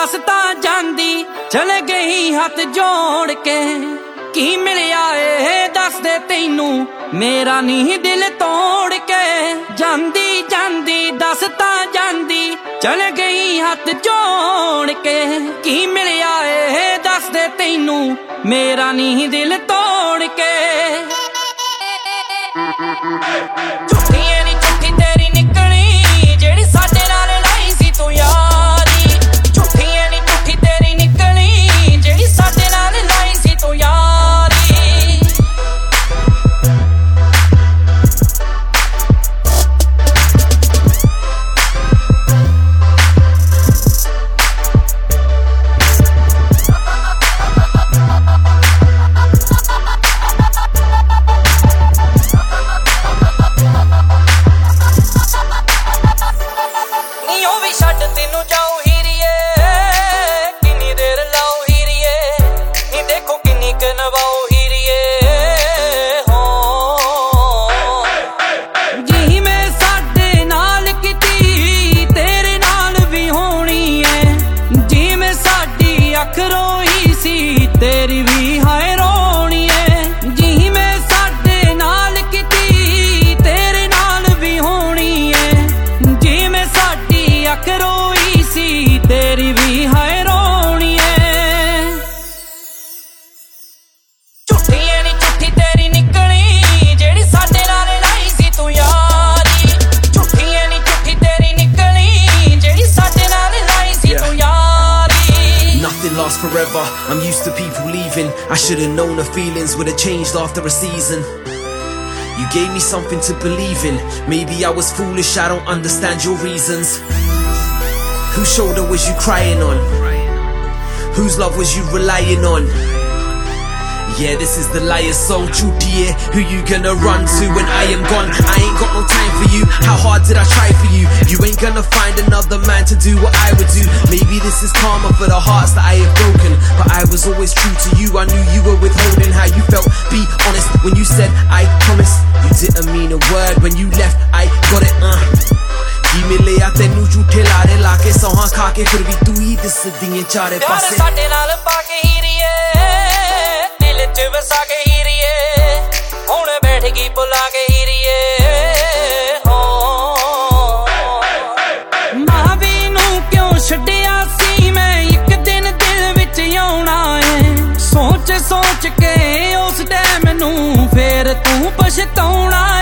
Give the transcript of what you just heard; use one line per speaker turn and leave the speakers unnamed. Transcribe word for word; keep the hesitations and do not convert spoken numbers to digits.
दस तां जांदी चले गई हथ जोड़ के की मिलिया ए दस दे तैनू मेरा नहीं दिल तोड़ के जांदी जांदी दस तां जांदी चले गई हथ जोड़ के की मिलिया ए दस दे तैनू मेरा नहीं दिल तोड़ के झूठी नी झूठी तेरी निकली जेड़ी साडे नाल लाई सी तू यारी झूठी नी झूठी तेरी निकली जेड़ी साडे नाल लाई सी तू यारी तेनू जाओ हीरिए किन्नी देर लाओ हीरिए नी देखो किन्नी क नवाओ हीरिए हो जी मैं साडे नाल किती तेरे नाल भी होनी है जी मैं साडी अख रोई सी तेरी भी हाय रोनी है जी मैं साडे नाल किती तेरे नाल भी होनी है जी मैं साडी अख रोई तेरी भी हाय रोनी है झूठी नी झूठी तेरी निकली जेड़ी साडे नाल लाई सी तू यारी झूठी नी झूठी तेरी निकली जेड़ी साडे नाल लाई सी तू यारी
Nothing lasts forever, I'm used to people leaving. I should've known the feelings would have changed after a season. You gave me something to believe in. Maybe I was foolish, I don't understand your reasons. Whose shoulder was you crying on? Whose love was you relying on? Yeah, this is the liar's soul, Chutie. Who you gonna run to when I am gone? I ain't got no time for you. How hard did I try for you? You ain't gonna find another man to do what I would do. Maybe this is karma for the hearts that I have broken, but I was always true to you. I knew you were withholding how you felt. Be honest when you said I promise. You didn't mean a word when you left. I got it. Uh. की मिलिया तेनू झूठे लारे लाके सौहां खाके फिर भी तू ही दिसदी ऐ चारे पासे
साडे नाल पाके हीरिए दिल च वसा के हीरिए हुण बैठ गई बुला के हीरिए हो मावी नू क्यों छड्डिया सी मैं एक दिन दिल विच आउणा है सोच सोच के उस टाइम नू फेर तू पछताउणा